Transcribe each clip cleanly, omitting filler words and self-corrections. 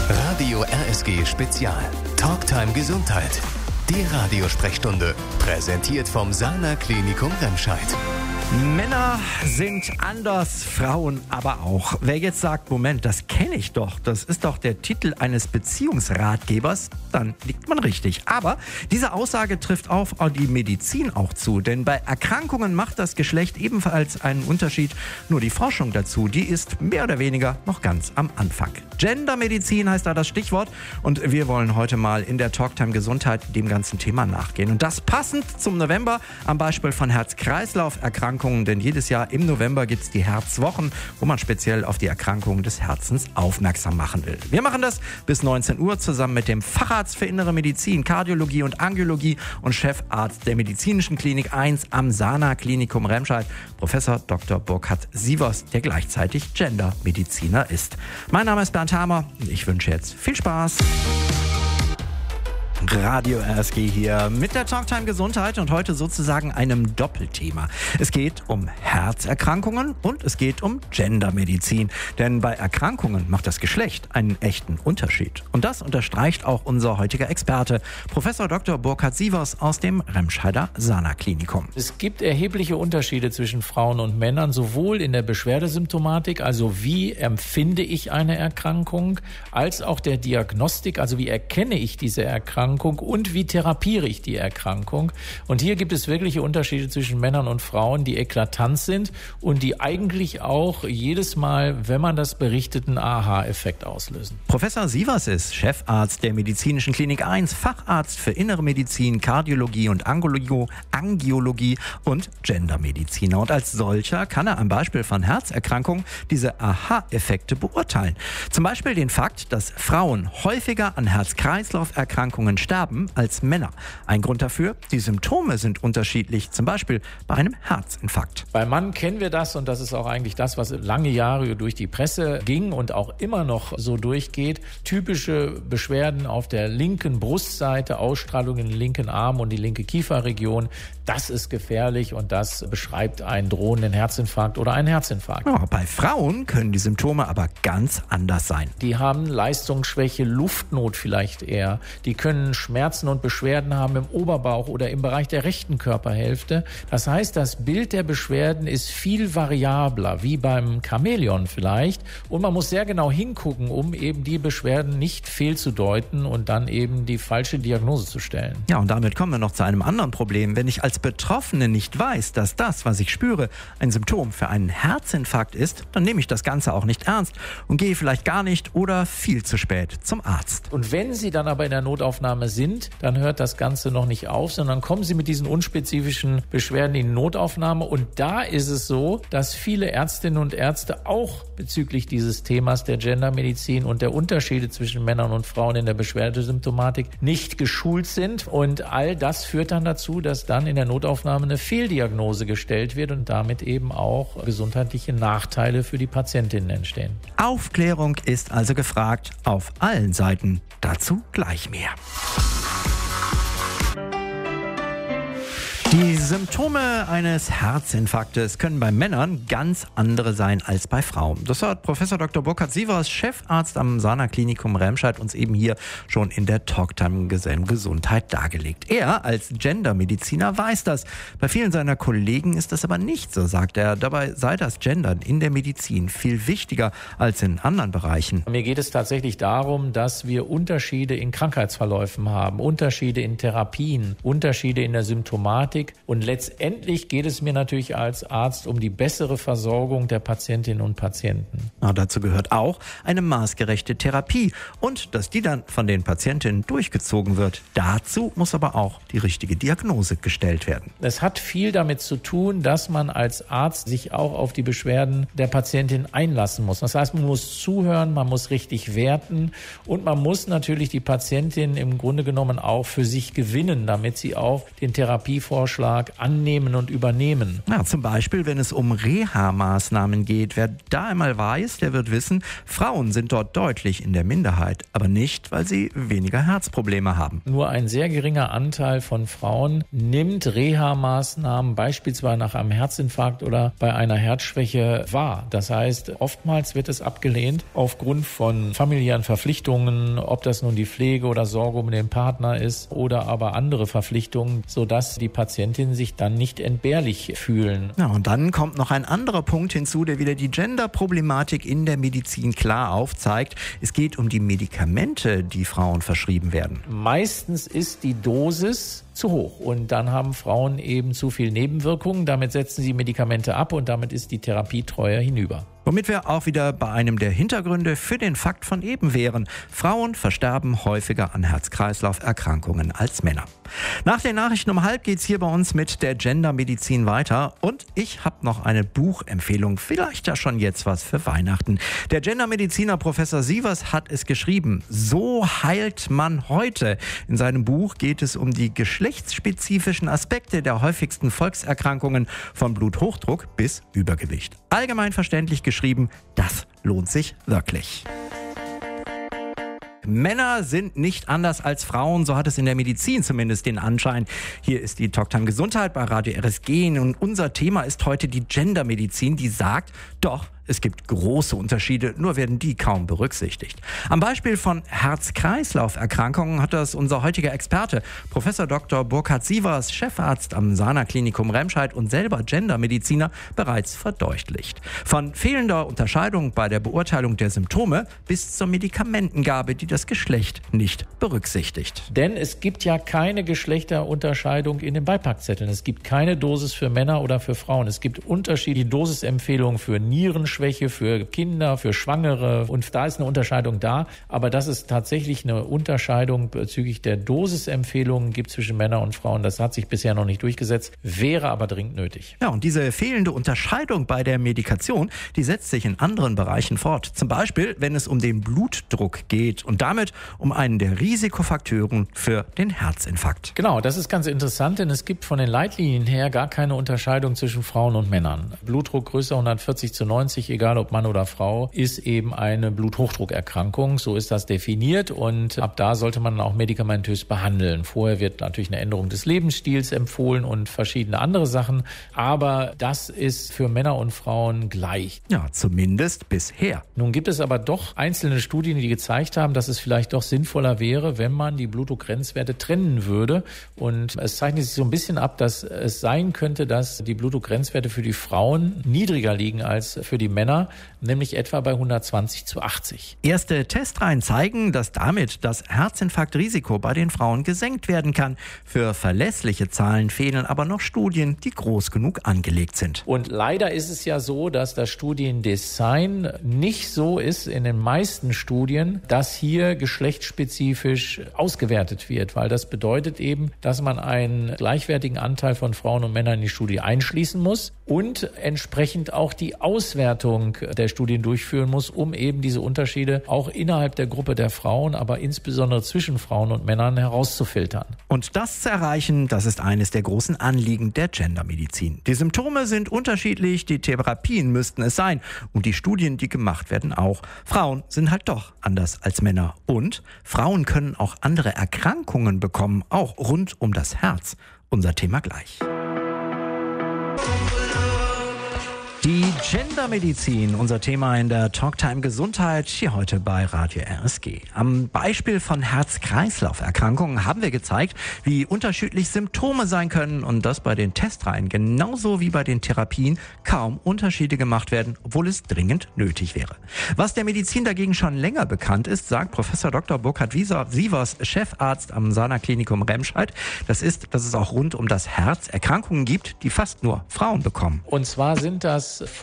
Radio RSG Spezial. Talktime Gesundheit. Die Radiosprechstunde. Präsentiert vom Sana Klinikum Remscheid. Männer sind anders, Frauen aber auch. Wer jetzt sagt, Moment, das kenne ich doch, das ist doch der Titel eines Beziehungsratgebers, dann liegt man richtig. Aber diese Aussage trifft auf die Medizin auch zu, denn bei Erkrankungen macht das Geschlecht ebenfalls einen Unterschied. Nur die Forschung dazu, die ist mehr oder weniger noch ganz am Anfang. Gendermedizin heißt da das Stichwort und wir wollen heute mal in der Talktime Gesundheit dem ganzen Thema nachgehen. Und das passend zum November am Beispiel von Herz-Kreislauf-Erkrankungen. Denn jedes Jahr im November gibt es die Herzwochen, wo man speziell auf die Erkrankungen des Herzens aufmerksam machen will. Wir machen das bis 19 Uhr zusammen mit dem Facharzt für Innere Medizin, Kardiologie und Angiologie und Chefarzt der Medizinischen Klinik 1 am Sana Klinikum Remscheid, Professor Dr. Burkhard Sievers, der gleichzeitig Gendermediziner ist. Mein Name ist Bernd Hamer und ich wünsche jetzt viel Spaß. Radio RSG hier mit der Talktime Gesundheit und heute sozusagen einem Doppelthema. Es geht um Herzerkrankungen und es geht um Gendermedizin. Denn bei Erkrankungen macht das Geschlecht einen echten Unterschied. Und das unterstreicht auch unser heutiger Experte, Professor Dr. Burkhard Sievers aus dem Remscheider Sana Klinikum. Es gibt erhebliche Unterschiede zwischen Frauen und Männern, sowohl in der Beschwerdesymptomatik, also wie empfinde ich eine Erkrankung, als auch der Diagnostik, also wie erkenne ich diese Erkrankung und wie therapiere ich die Erkrankung. Und hier gibt es wirkliche Unterschiede zwischen Männern und Frauen, die eklatant sind und die eigentlich auch jedes Mal, wenn man das berichtet, einen Aha-Effekt auslösen. Professor Sievers ist Chefarzt der Medizinischen Klinik 1, Facharzt für Innere Medizin, Kardiologie und Angiologie und Gendermediziner. Und als solcher kann er am Beispiel von Herzerkrankungen diese Aha-Effekte beurteilen. Zum Beispiel den Fakt, dass Frauen häufiger an Herz-Kreislauf-Erkrankungen sterben als Männer. Ein Grund dafür, die Symptome sind unterschiedlich, zum Beispiel bei einem Herzinfarkt. Beim Mann kennen wir das und das ist auch eigentlich das, was lange Jahre durch die Presse ging und auch immer noch so durchgeht. Typische Beschwerden auf der linken Brustseite, Ausstrahlung in den linken Arm und die linke Kieferregion. Das ist gefährlich und das beschreibt einen drohenden Herzinfarkt oder einen Herzinfarkt. Ja, bei Frauen können die Symptome aber ganz anders sein. Die haben Leistungsschwäche, Luftnot vielleicht eher. Die können Schmerzen und Beschwerden haben im Oberbauch oder im Bereich der rechten Körperhälfte. Das heißt, das Bild der Beschwerden ist viel variabler, wie beim Chamäleon vielleicht. Und man muss sehr genau hingucken, um eben die Beschwerden nicht fehlzudeuten und dann eben die falsche Diagnose zu stellen. Ja, und damit kommen wir noch zu einem anderen Problem. Wenn ich als Betroffene nicht weiß, dass das, was ich spüre, ein Symptom für einen Herzinfarkt ist, dann nehme ich das Ganze auch nicht ernst und gehe vielleicht gar nicht oder viel zu spät zum Arzt. Und wenn Sie dann aber in der Notaufnahme sind, dann hört das Ganze noch nicht auf, sondern kommen Sie mit diesen unspezifischen Beschwerden in die Notaufnahme. Und da ist es so, dass viele Ärztinnen und Ärzte auch bezüglich dieses Themas der Gendermedizin und der Unterschiede zwischen Männern und Frauen in der Beschwerdesymptomatik nicht geschult sind. Und all das führt dann dazu, dass dann in der Notaufnahme eine Fehldiagnose gestellt wird und damit eben auch gesundheitliche Nachteile für die Patientinnen entstehen. Aufklärung ist also gefragt auf allen Seiten. Dazu gleich mehr. Die Symptome eines Herzinfarktes können bei Männern ganz andere sein als bei Frauen. Das hat Professor Dr. Burkhard Sievers, Chefarzt am Sana Klinikum Remscheid, uns eben hier schon in der Talktime Gesundheit dargelegt. Er als Gendermediziner weiß das. Bei vielen seiner Kollegen ist das aber nicht so, sagt er. Dabei sei das Gendern in der Medizin viel wichtiger als in anderen Bereichen. Mir geht es tatsächlich darum, dass wir Unterschiede in Krankheitsverläufen haben, Unterschiede in Therapien, Unterschiede in der Symptomatik. Und letztendlich geht es mir natürlich als Arzt um die bessere Versorgung der Patientinnen und Patienten. Ja, dazu gehört auch eine maßgerechte Therapie und dass die dann von den Patientinnen durchgezogen wird. Dazu muss aber auch die richtige Diagnose gestellt werden. Es hat viel damit zu tun, dass man als Arzt sich auch auf die Beschwerden der Patientin einlassen muss. Das heißt, man muss zuhören, man muss richtig werten und man muss natürlich die Patientin im Grunde genommen auch für sich gewinnen, damit sie auch den Therapievorschlag Vorschlag annehmen und übernehmen. Ja, zum Beispiel, wenn es um Reha-Maßnahmen geht. Wer da einmal weiß, der wird wissen, Frauen sind dort deutlich in der Minderheit. Aber nicht, weil sie weniger Herzprobleme haben. Nur ein sehr geringer Anteil von Frauen nimmt Reha-Maßnahmen beispielsweise nach einem Herzinfarkt oder bei einer Herzschwäche wahr. Das heißt, oftmals wird es abgelehnt aufgrund von familiären Verpflichtungen, ob das nun die Pflege oder Sorge um den Partner ist oder aber andere Verpflichtungen, sodass die Patientinnen sich dann nicht entbehrlich fühlen. Ja, und dann kommt noch ein anderer Punkt hinzu, der wieder die Gender-Problematik in der Medizin klar aufzeigt. Es geht um die Medikamente, die Frauen verschrieben werden. Meistens ist die Dosis zu hoch und dann haben Frauen eben zu viel Nebenwirkungen. Damit setzen sie Medikamente ab und damit ist die Therapietreue hinüber. Womit wir auch wieder bei einem der Hintergründe für den Fakt von eben wären. Frauen versterben häufiger an Herz-Kreislauf-Erkrankungen als Männer. Nach den Nachrichten um 12:30 geht's hier bei uns mit der Gendermedizin weiter. Und ich habe noch eine Buchempfehlung. Vielleicht ja schon jetzt was für Weihnachten. Der Gendermediziner Professor Sievers hat es geschrieben. So heilt man heute. In seinem Buch geht es um die geschlechtsspezifischen Aspekte der häufigsten Volkserkrankungen von Bluthochdruck bis Übergewicht. Allgemein verständlich geschrieben, das lohnt sich wirklich. Männer sind nicht anders als Frauen, so hat es in der Medizin zumindest den Anschein. Hier ist die Talktime Gesundheit bei Radio RSG und unser Thema ist heute die Gendermedizin, die sagt, doch, es gibt große Unterschiede, nur werden die kaum berücksichtigt. Am Beispiel von Herz-Kreislauf-Erkrankungen hat das unser heutiger Experte, Professor Dr. Burkhard Sievers, Chefarzt am Sana Klinikum Remscheid und selber Gendermediziner, bereits verdeutlicht. Von fehlender Unterscheidung bei der Beurteilung der Symptome bis zur Medikamentengabe, die das Geschlecht nicht berücksichtigt. Denn es gibt ja keine Geschlechterunterscheidung in den Beipackzetteln. Es gibt keine Dosis für Männer oder für Frauen. Es gibt unterschiedliche Dosisempfehlungen für Nierenschwäche, für Kinder, für Schwangere und da ist eine Unterscheidung da, aber dass es tatsächlich eine Unterscheidung bezüglich der Dosisempfehlungen gibt zwischen Männern und Frauen, das hat sich bisher noch nicht durchgesetzt, wäre aber dringend nötig. Ja, und diese fehlende Unterscheidung bei der Medikation, die setzt sich in anderen Bereichen fort. Zum Beispiel, wenn es um den Blutdruck geht und damit um einen der Risikofaktoren für den Herzinfarkt. Genau, das ist ganz interessant, denn es gibt von den Leitlinien her gar keine Unterscheidung zwischen Frauen und Männern. Blutdruck größer 140/90, egal ob Mann oder Frau, ist eben eine Bluthochdruckerkrankung. So ist das definiert und ab da sollte man auch medikamentös behandeln. Vorher wird natürlich eine Änderung des Lebensstils empfohlen und verschiedene andere Sachen, aber das ist für Männer und Frauen gleich. Ja, zumindest bisher. Nun gibt es aber doch einzelne Studien, die gezeigt haben, dass es vielleicht doch sinnvoller wäre, wenn man die Blutdruckgrenzwerte trennen würde. Und es zeichnet sich so ein bisschen ab, dass es sein könnte, dass die Blutdruckgrenzwerte für die Frauen niedriger liegen als für die Männer, nämlich etwa bei 120/80. Erste Testreihen zeigen, dass damit das Herzinfarktrisiko bei den Frauen gesenkt werden kann. Für verlässliche Zahlen fehlen aber noch Studien, die groß genug angelegt sind. Und leider ist es ja so, dass das Studiendesign nicht so ist in den meisten Studien, dass hier geschlechtsspezifisch ausgewertet wird, weil das bedeutet eben, dass man einen gleichwertigen Anteil von Frauen und Männern in die Studie einschließen muss und entsprechend auch die Auswertung der Studien durchführen muss, um eben diese Unterschiede auch innerhalb der Gruppe der Frauen, aber insbesondere zwischen Frauen und Männern herauszufiltern. Und das zu erreichen, das ist eines der großen Anliegen der Gendermedizin. Die Symptome sind unterschiedlich, die Therapien müssten es sein und die Studien, die gemacht werden, auch. Frauen sind halt doch anders als Männer und Frauen können auch andere Erkrankungen bekommen, auch rund um das Herz. Unser Thema gleich. Die Gendermedizin, unser Thema in der Talktime Gesundheit, hier heute bei Radio RSG. Am Beispiel von Herz-Kreislauf-Erkrankungen haben wir gezeigt, wie unterschiedlich Symptome sein können und dass bei den Testreihen genauso wie bei den Therapien kaum Unterschiede gemacht werden, obwohl es dringend nötig wäre. Was der Medizin dagegen schon länger bekannt ist, sagt Professor Dr. Burkhard Sievers, Chefarzt am Sana Klinikum Remscheid, das ist, dass es auch rund um das Herz Erkrankungen gibt, die fast nur Frauen bekommen. Und zwar sind das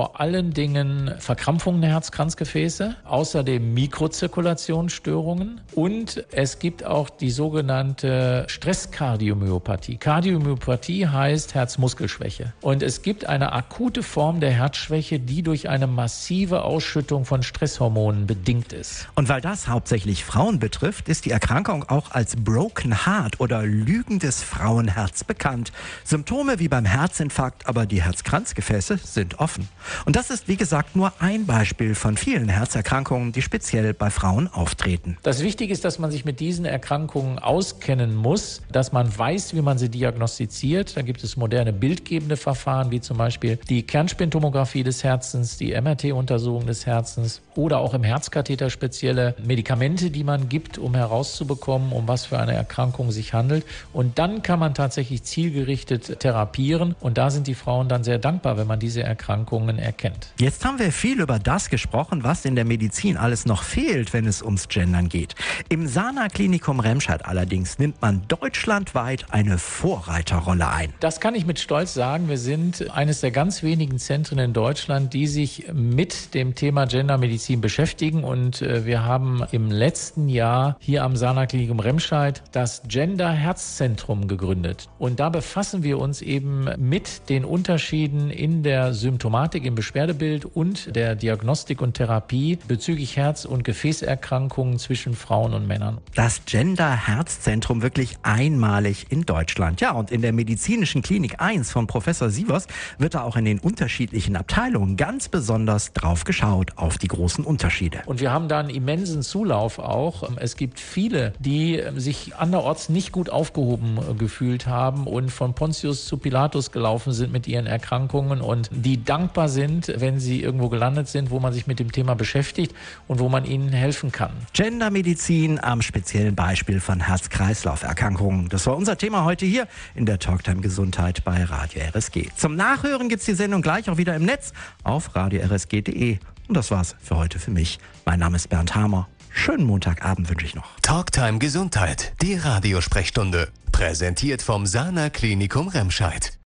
vor allen Dingen Verkrampfungen der Herz-Kranzgefäße, außerdem Mikrozirkulationsstörungen und es gibt auch die sogenannte Stresskardiomyopathie. Kardiomyopathie heißt Herzmuskelschwäche. Und es gibt eine akute Form der Herzschwäche, die durch eine massive Ausschüttung von Stresshormonen bedingt ist. Und weil das hauptsächlich Frauen betrifft, ist die Erkrankung auch als Broken Heart oder lügendes Frauenherz bekannt. Symptome wie beim Herzinfarkt, aber die Herzkranzgefäße sind offen. Und das ist, wie gesagt, nur ein Beispiel von vielen Herzerkrankungen, die speziell bei Frauen auftreten. Das Wichtige ist, dass man sich mit diesen Erkrankungen auskennen muss, dass man weiß, wie man sie diagnostiziert. Da gibt es moderne bildgebende Verfahren, wie zum Beispiel die Kernspintomographie des Herzens, die MRT-Untersuchung des Herzens oder auch im Herzkatheter spezielle Medikamente, die man gibt, um herauszubekommen, um was für eine Erkrankung sich handelt. Und dann kann man tatsächlich zielgerichtet therapieren. Und da sind die Frauen dann sehr dankbar, wenn man diese Erkrankungen erkennt. Jetzt haben wir viel über das gesprochen, was in der Medizin alles noch fehlt, wenn es ums Gendern geht. Im Sana Klinikum Remscheid allerdings nimmt man deutschlandweit eine Vorreiterrolle ein. Das kann ich mit Stolz sagen. Wir sind eines der ganz wenigen Zentren in Deutschland, die sich mit dem Thema Gendermedizin beschäftigen. Und wir haben im letzten Jahr hier am Sana Klinikum Remscheid das Gender-Herzzentrum gegründet. Und da befassen wir uns eben mit den Unterschieden in der Symptomatik, im Beschwerdebild und der Diagnostik und Therapie bezüglich Herz- und Gefäßerkrankungen zwischen Frauen und Männern. Das Gender-Herzzentrum wirklich einmalig in Deutschland. Ja, und in der medizinischen Klinik 1 von Professor Sievers wird da auch in den unterschiedlichen Abteilungen ganz besonders drauf geschaut, auf die großen Unterschiede. Und wir haben da einen immensen Zulauf auch. Es gibt viele, die sich anderorts nicht gut aufgehoben gefühlt haben und von Pontius zu Pilatus gelaufen sind mit ihren Erkrankungen und die dankbar sind, wenn sie irgendwo gelandet sind, wo man sich mit dem Thema beschäftigt und wo man ihnen helfen kann. Gendermedizin am speziellen Beispiel von Herz-Kreislauf-Erkrankungen. Das war unser Thema heute hier in der Talktime Gesundheit bei Radio RSG. Zum Nachhören gibt's die Sendung gleich auch wieder im Netz auf radiorsg.de. Und das war's für heute für mich. Mein Name ist Bernd Hamer. Schönen Montagabend wünsche ich noch. Talktime Gesundheit, die Radiosprechstunde. Präsentiert vom Sana Klinikum Remscheid.